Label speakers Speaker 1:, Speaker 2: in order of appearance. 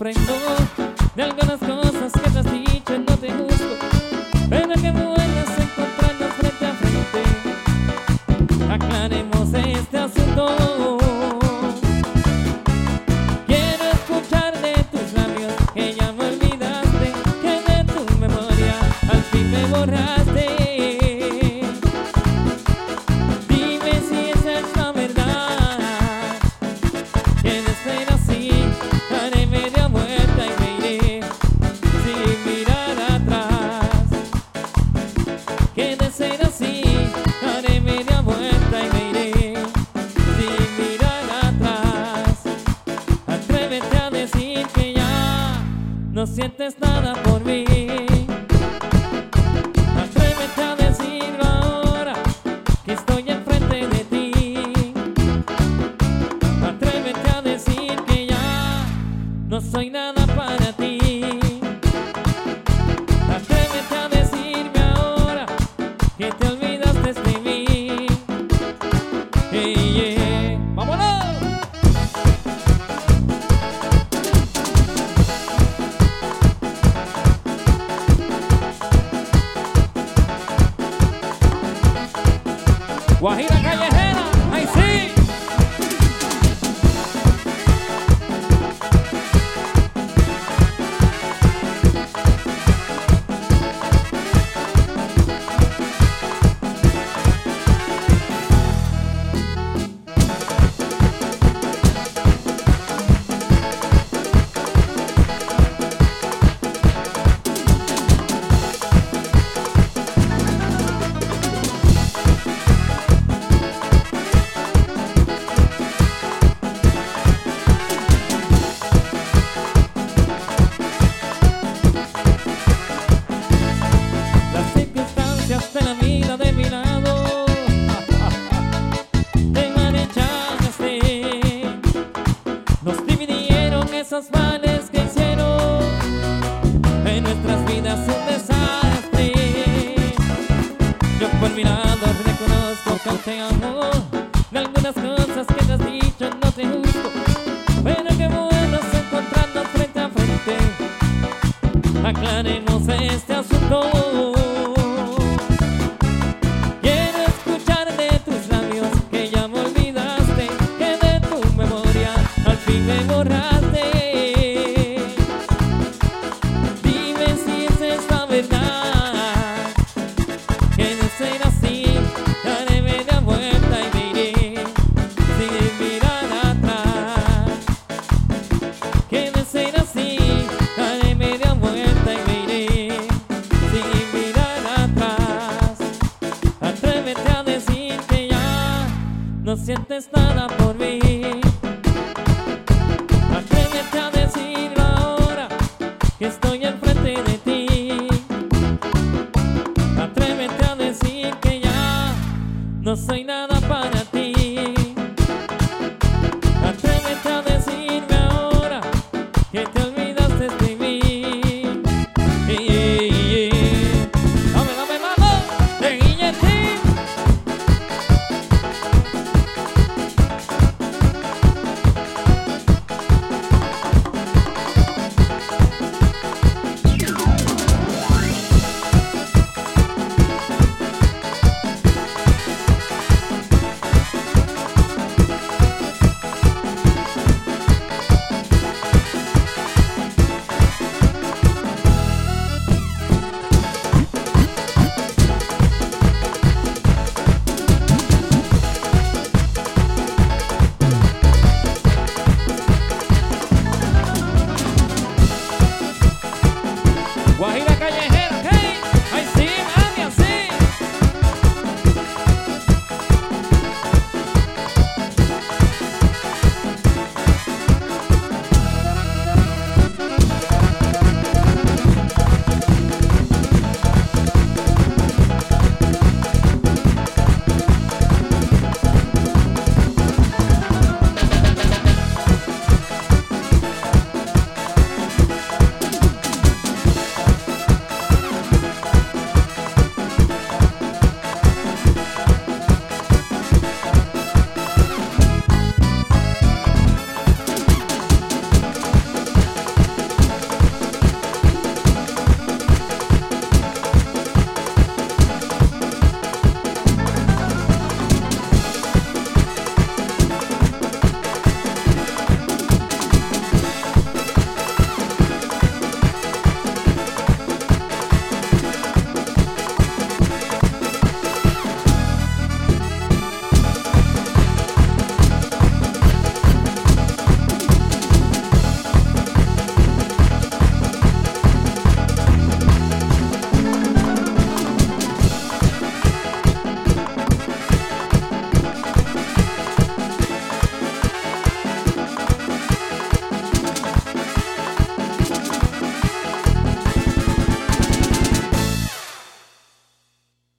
Speaker 1: sorprendo de algunas cosas que te has dicho y no te gusto, pero que vuelvas a encontrarnos frente a frente. Aclaremos este asunto. Quiero escuchar de tus labios que ya me olvidaste, que de tu memoria al fin me borraste. Dime si esa es la verdad, que de ser así daré media vuelta y me iré sin mirar atrás. Que de ser así daré media vuelta y me iré sin mirar atrás. Atrévete a decir que ya no sientes nada por mí. Atrévete a decirlo ahora que estoy enfrente de ti. Atrévete a decir que ya no soy nada para ti. Atrévete a decirme ahora que te olvidaste de mí. Hey, yeah. ¡Vámonos! Guajira callejera, ¡ay sí! Las circunstancias de la vida de mi lado te marechaste. Nos dividieron esos males que hicieron en nuestras vidas un desastre. Yo por mi lado reconozco que aún te amo, de algunas cosas que te has dicho no te gusto, pero que bueno es encontrarnos frente a frente. Aclaremos este asunto. Quiero escuchar de tus labios que ya me olvidaste, que de tu memoria al fin me borraste. Dime si esa es la verdad, que de ser así daré media vuelta y me iré sin mirar atrás. Que de ser así daré media vuelta y me iré sin mirar atrás. Atrévete a decir que ya no sientes nada.